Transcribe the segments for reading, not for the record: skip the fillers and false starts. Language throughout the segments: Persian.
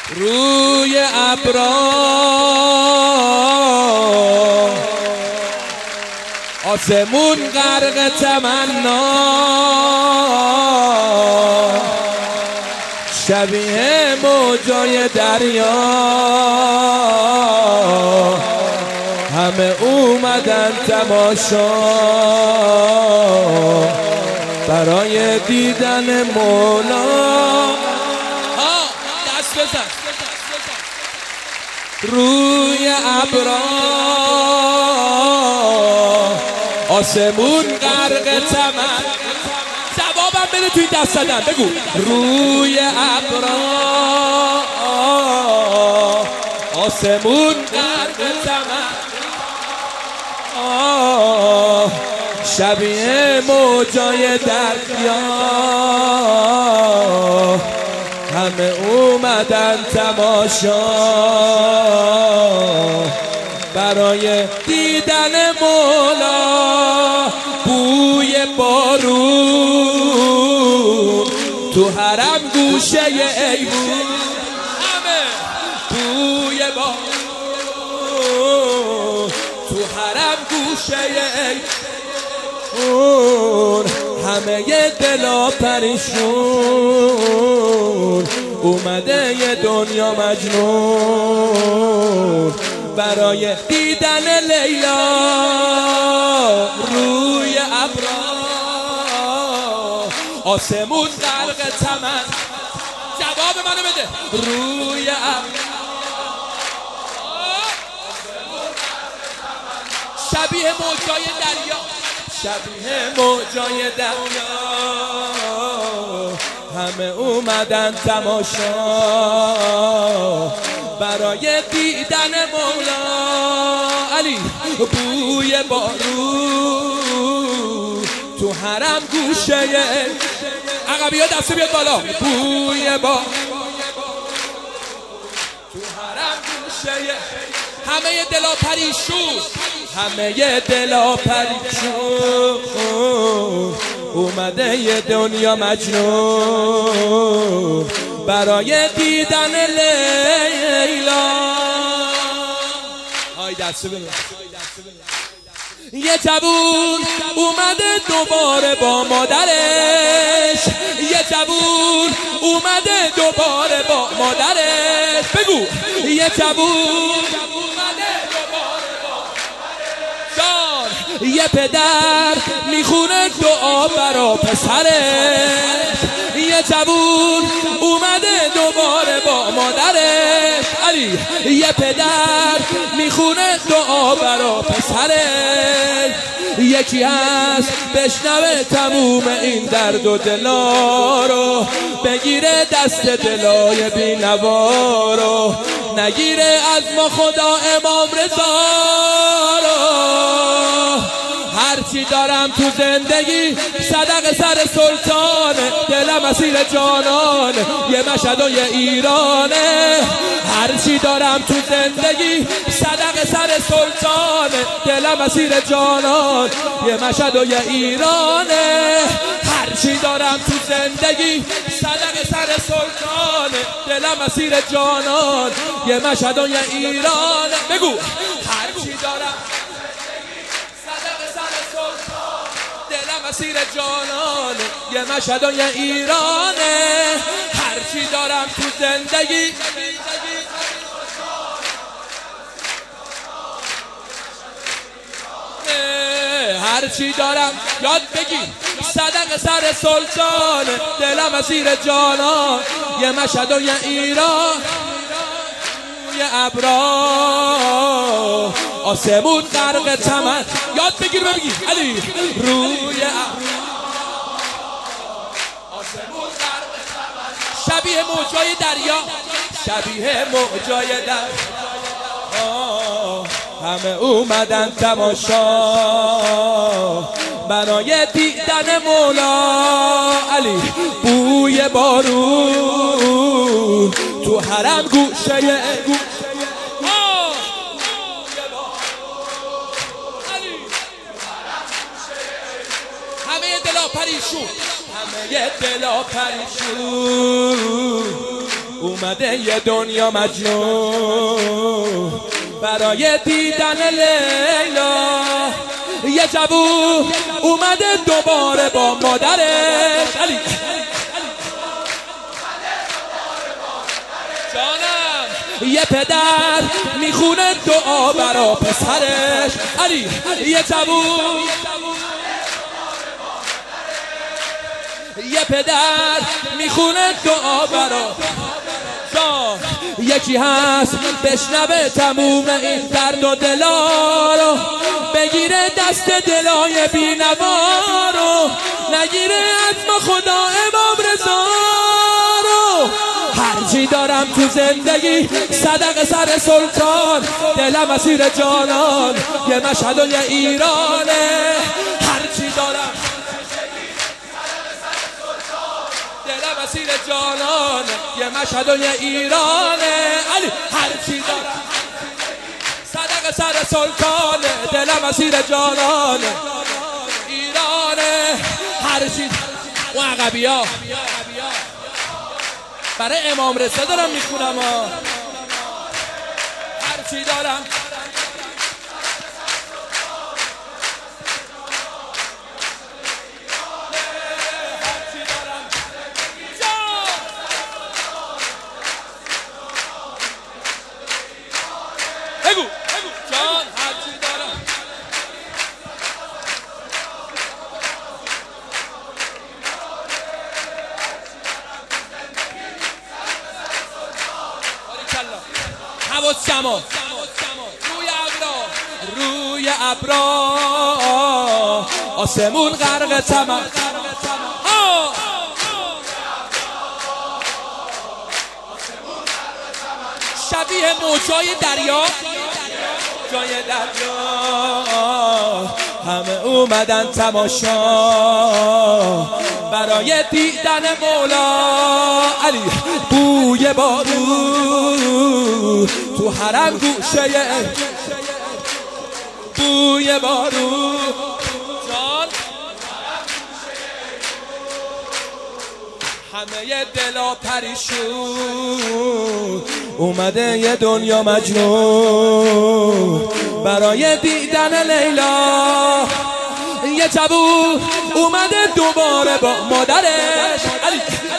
روی ابرا آسمون غرق تمنا، شبیه موجای دریا، همه اومدن تماشا برای دیدن مولا. دست بزن. روی ابرا آسمون غرق تمنا. جوابم بده توی دست زدن. بگو. روی ابرا آسمون غرق تمنا، شبیه موجای دریا، همه اومدن تماشا برای دیدن مولا. بوی بارون تو حرم گوشه ایوون، همه بوی بارون تو حرم گوشه ایوون، همه یه دلا پریشون، اومده یه دنیا مجنون برای دیدن لیلا. روی ابرا آسمون غرق تمنا. جواب منو بده. روی ابرا شبیه موجای دریا، شبیه موجای دریا، همه اومدن تماشا برای دیدن مولا. علی بوی بارون تو حرم گوشه عقبی ها دسته بیاد بالا. بوی بارون تو حرم گوشه همه دلا پریشون، همه دلا پریشون، اومده یه دنیا مجنون برای دیدن لیلا. های دسته بگو. یه جوون اومده دوباره با مادرش، یه جوون اومده دوباره با مادرش. بگو. یه جوون یه پدر میخونه دعا برا پسرش، یه جوون اومده دوباره با مادرش. علی یه پدر میخونه دعا برا پسرش، یکی هست بشنوه تموم این درد و دلا رو، بگیره دست دلای بینوا رو، نگیره از ما خدا امام رضا رو. هرچی دارم تو زندگی صدق سر سلطان، دلم اسیر جانان یه مشهد و یه ایرانه. هرچی دارم تو زندگی صدق سر سلطان، دلم اسیر جانان یه مشهد و یه ایرانه. هرچی دارم تو زندگی صدق سر سلطان، دلم اسیر جانان یه مشهد و یه ایرانه. بگو. هرچی دارم دلم اسیر جانان یه مشهد و یه ایرانه. هرچی دارم تو زندگی هرچی دارم یاد بگی صدق سر سلطان، دلم اسیر جانان یه مشهد و یه ایران. روی ابرا آسمون غرق تمنا. یاد بگیر بگی. علی روی آسمون غرق تمنا، شبیه موجای دریا، شبیه موجای دریا، همه اومدن تماشا برای دیدن مولا. علی بوی بارون تو حرم گوشه همه دلا پریشون، همه دلا پریشون، اومده یه دنیا مجنون برای دیدن لیلا. یه جوون اومده دوباره با مادرش علی جانم. یه پدر میخونه دعا برا پسرش علی. یه جوون یه پدر میخونه دعا برا یکی هست بشنوه تموم این درد و دلا رو، بگیره دست دلای بی‌نوا رو، نگیره از ما خدا امام رضا رو. هرچی دارم تو زندگی صدق سر سلطان، دلم اسیر جانان یه مشهد و یه ایرانه. هرچی دارم دلم اسیر جانان یه مشهد و یه ایرانه علی. هرچی دارم صدق سر سلطان، دلم اسیر جانان ایرانه. هرچی و عقبیا برای امام رضا دارم میخونم. هرچی دارم جان، هرچی دارم حواس جمع روی ابرا آسمون غرق تمام. شبیه موجای دریا جای دریا همه اومدن تماشا برای دیدن مولا علی. بوی بارون تو حرم گوشه، بوی بارون جان همه دلا پریشون، اومده یه دنیا مجنون برای دیدن لیلا. یه جوون اومده دوباره با مادرش علی.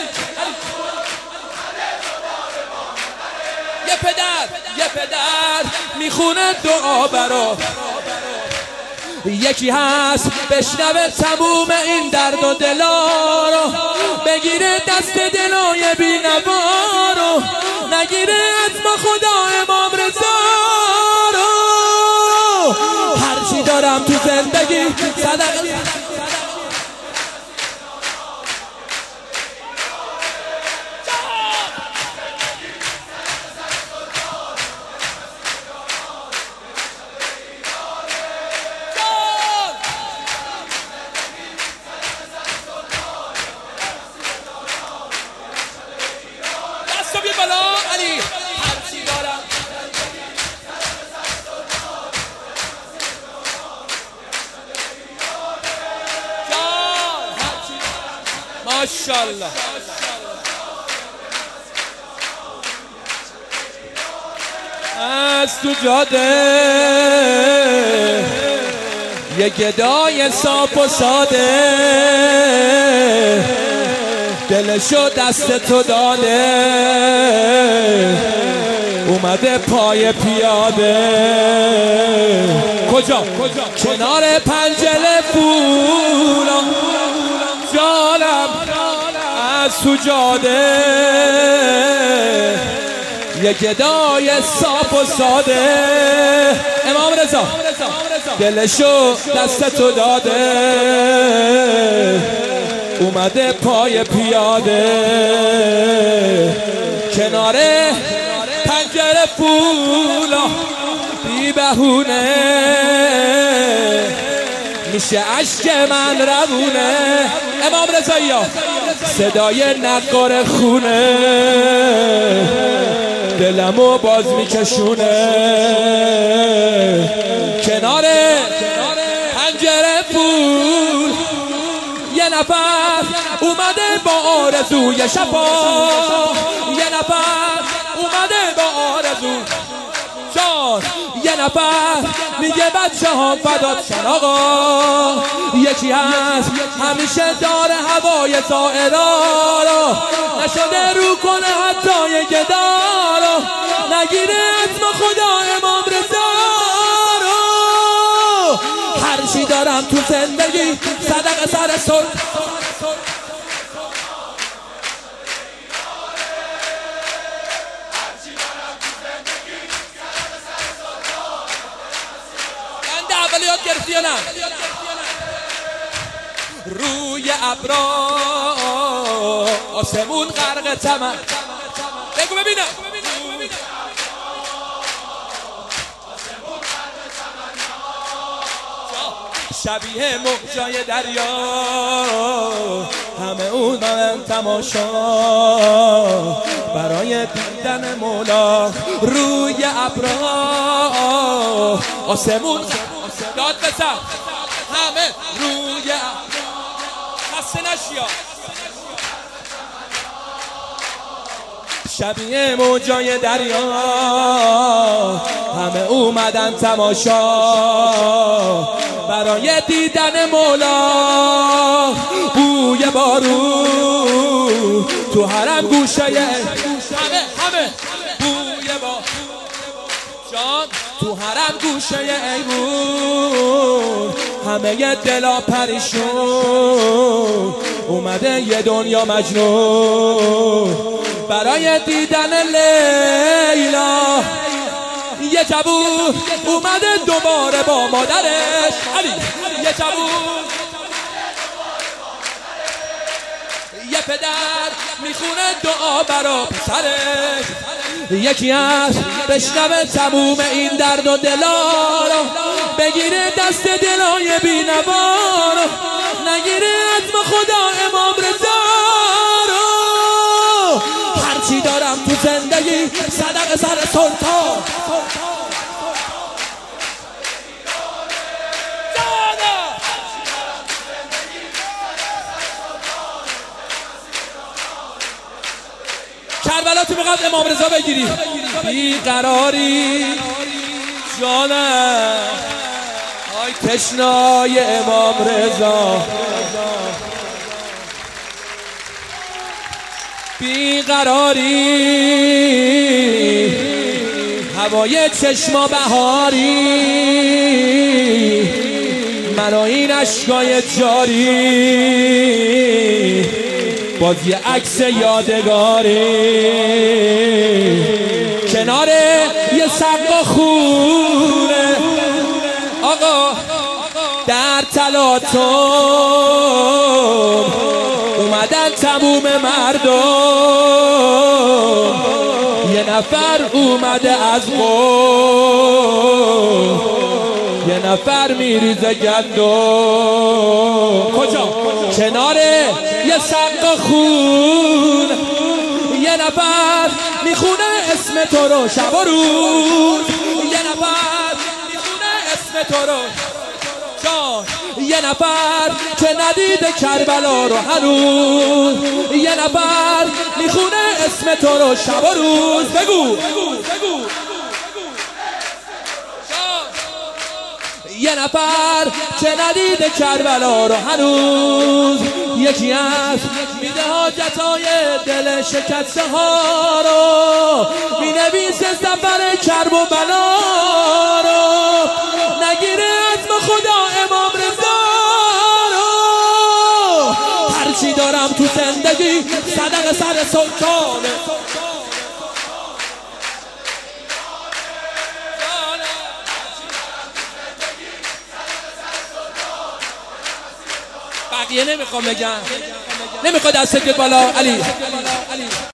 یه پدر میخونه دعا برا یکی هست بشنوه تموم این درد و دلا رو، بگیره دست دلای بی‌نوا رو، نگیره از ما خدا امام رضا رو. هرچی دارم تو زندگی صدق علی. هرچی دارم ماشاءالله از تو جاده یه گدای صاف و ساده دلشو دست تو داده، اومده پای پیاده کجا؟ کنار پنجره پولا جانم از تو جاده یه گدای صاف و ساده. امام رضا دلشو دست تو داده، اومده پای پیاده کنار پنجره پولا بی بهونه میشه عشق من روونه. امام رضایی ها صدای نقار خونه دلمو باز میکشونه کنار پنجره پول یه نفر اومده با آرزوی شفا، یه نفر اومده با آرزو جان، یه نفر میگه بچه ها فدات شن آقا. یکی هست همیشه داره هوای زائرا رو، نشده رو کنه حتی یه گدا رو، نگیره اسم خدا امام رضا رو. هر چی دارم تو زندگی صدقه سر سر، اولیات گرفتی یا نه؟ روی ابرا آسمون غرق چمن، بگو ببینم. شبیه موجای دریا همه اون دارن تماشا برای دیدن مولا. روی ابرا آسمون داد بزن همه روی خسته نشیا، شبیه موجای دریا همه اومدن تماشا برای دیدن مولا. بوی بارون تو حرم گوشه همه بوی بارون جان تو حرم گوشه ایمون، همه یه دلا پریشون اومده یه دنیا مجنون برای دیدن لیلا. یه جوون اومده دوباره با مادرش علی، یه جوون یه پدر میخونه دعا برا پسرش. یکی از بشنوه تموم این درد و دلا رو، بگیره دست دلای بی‌نوا رو، نگیره اسم خدا امام رضا رو. هرچی دارم تو زندگی صدقه سر سلطان، کربلا تو میخواد امام رضا بگیری. بیقراری جانم آی تشنای امام رضا، بیقراری هوای چشما بهاری، منو این عشقای جاری باز یه عکس یادگاری کنار یه سقا خونه آقا در تلاطم اومدن تموم مردم. یه نفر اومده از قوم، یه نفر میریزه گندم. کجا؟ کنار یه سقا خون، یه نفر میخونه اسم تو رو شب و روز، یه نفر میخونه اسم تو رو جان، یه نفر که ندیده کربلا رو هنوز، یه نفر میخونه اسم تو رو شب و روز. بگو یه نفر که ندیده کربلا رو هنوز. یکی از میده حاجتای دل شکسته ها رو، مینویسه سفر کرب و بلا رو، نگیره اسم خدا امام رضا رو. هرچی دارم تو زندگی صدقه سر سلطانه. بقیه نمیخوام بگم، نمیخواد دست بالا علی.